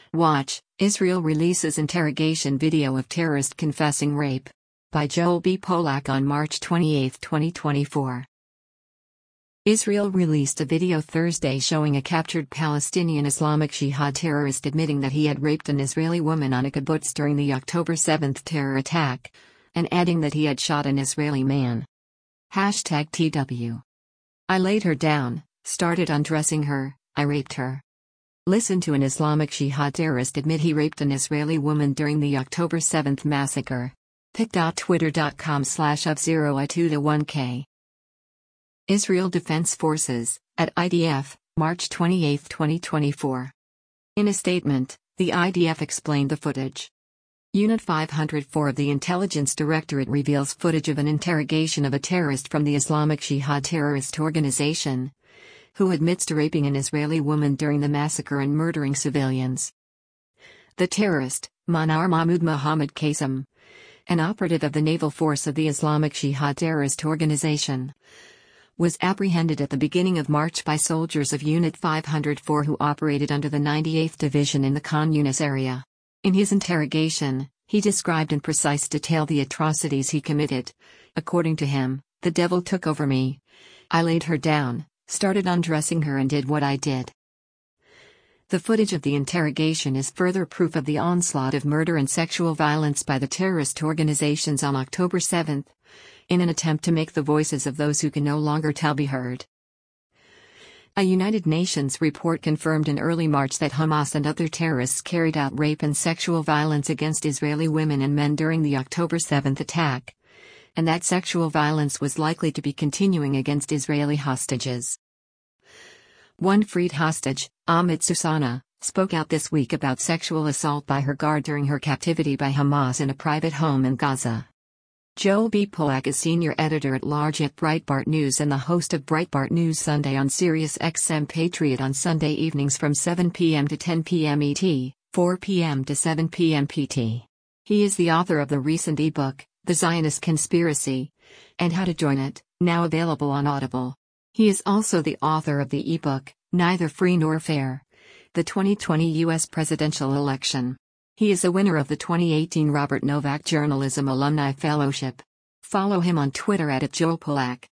Watch, Israel releases interrogation video of terrorist confessing rape. By Joel B. Polak on March 28, 2024. Israel released a video Thursday showing a captured Palestinian Islamic Jihad terrorist admitting that he had raped an Israeli woman on a kibbutz during the October 7 terror attack, and adding that he had shot an Israeli man. #TW. I laid her down, started undressing her, I raped her. Listen to an Islamic Jihad terrorist admit he raped an Israeli woman during the October 7 massacre. pic.twitter.com/of0i2to1k. Israel Defense Forces, at IDF, March 28, 2024. In a statement, the IDF explained the footage. Unit 504 of the Intelligence Directorate reveals footage of an interrogation of a terrorist from the Islamic Jihad terrorist organization, who admits to raping an Israeli woman during the massacre and murdering civilians. The terrorist, Manar Mahmoud Mohammed Qasim, an operative of the naval force of the Islamic Jihad terrorist organization, was apprehended at the beginning of March by soldiers of Unit 504 who operated under the 98th Division in the Khan Yunis area. In his interrogation, he described in precise detail the atrocities he committed. According to him, the devil took over me. I laid her down, started undressing her and did what I did. The footage of the interrogation is further proof of the onslaught of murder and sexual violence by the terrorist organizations on October 7, in an attempt to make the voices of those who can no longer tell be heard. A United Nations report confirmed in early March that Hamas and other terrorists carried out rape and sexual violence against Israeli women and men during the October 7 attack, and that sexual violence was likely to be continuing against Israeli hostages. One freed hostage, Ahmed Susana, spoke out this week about sexual assault by her guard during her captivity by Hamas in a private home in Gaza. Joel B. Polak is senior editor-at-large at Breitbart News and the host of Breitbart News Sunday on Sirius XM Patriot on Sunday evenings from 7 p.m. to 10 p.m. ET, 4 p.m. to 7 p.m. PT. He is the author of the recent ebook, The Zionist Conspiracy, and How to Join It, now available on Audible. He is also the author of the ebook, Neither Free Nor Fair: The 2020 U.S. Presidential Election. He is a winner of the 2018 Robert Novak Journalism Alumni Fellowship. Follow him on Twitter @JoelPolak.